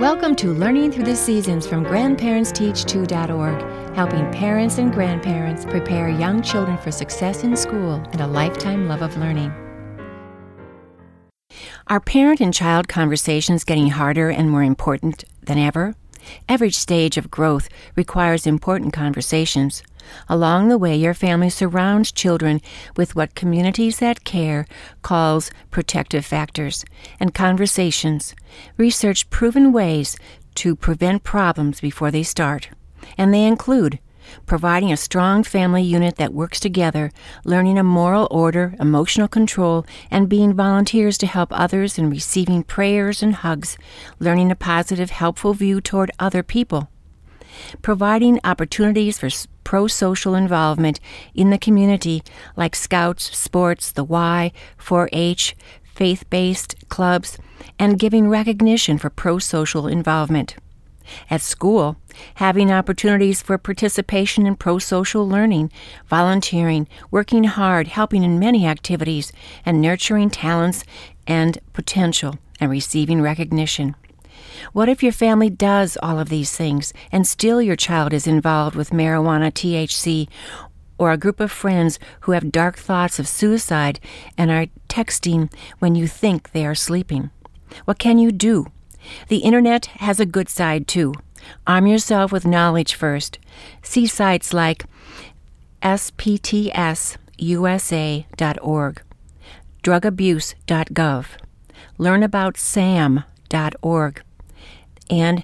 Welcome to Learning Through the Seasons from GrandparentsTeach2.org, helping parents and grandparents prepare young children for success in school and a lifetime love of learning. Are parent and child conversations getting harder and more important than ever? Every stage of growth requires important conversations. Along the way, your family surrounds children with what Communities That Care calls protective factors and conversations, research proven ways to prevent problems before they start. And they include providing a strong family unit that works together, learning a moral order, emotional control, and being volunteers to help others in receiving prayers and hugs, learning a positive, helpful view toward other people, providing opportunities for pro-social involvement in the community like Scouts, sports, the Y, 4-H, faith-based clubs, and giving recognition for pro-social involvement. At school, having opportunities for participation in pro-social learning, volunteering, working hard, helping in many activities, and nurturing talents and potential, and receiving recognition. What if your family does all of these things, and still your child is involved with marijuana, THC, or a group of friends who have dark thoughts of suicide and are texting when you think they are sleeping? What can you do? The Internet has a good side, too. Arm yourself with knowledge first. See sites like sptsusa.org, drugabuse.gov, learnaboutsam.org, and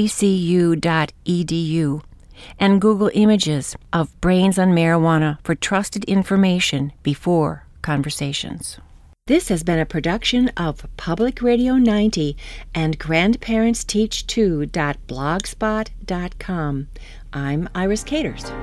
ccu.edu, and Google images of brains on marijuana for trusted information before conversations. This has been a production of Public Radio 90 and GrandparentsTeach2.blogspot.com. I'm Iris Caters.